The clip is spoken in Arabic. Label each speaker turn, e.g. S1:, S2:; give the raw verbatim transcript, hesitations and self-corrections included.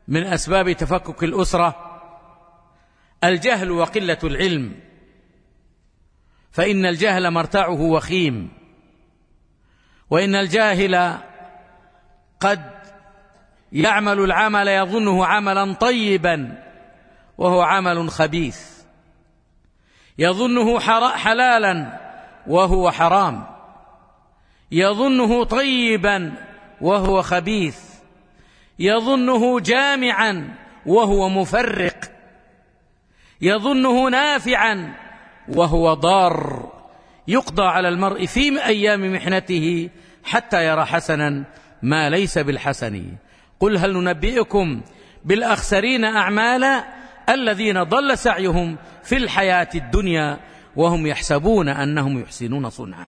S1: من أسباب تفكك الأسرة الجهل وقلة العلم، فإن الجهل مرتعه وخيم، وإن الجاهل قد يعمل العمل يظنه عملا طيبا وهو عمل خبيث، يظنه حلالا وهو حرام، يظنه طيبا وهو خبيث، يظنه جامعا وهو مفرق، يظنه نافعا وهو ضار. يقضى على المرء في أيام محنته حتى يرى حسنا ما ليس بالحسن. قل هل ننبئكم بالأخسرين أعمالا الذين ضل سعيهم في الحياة الدنيا وهم يحسبون أنهم يحسنون صنعا.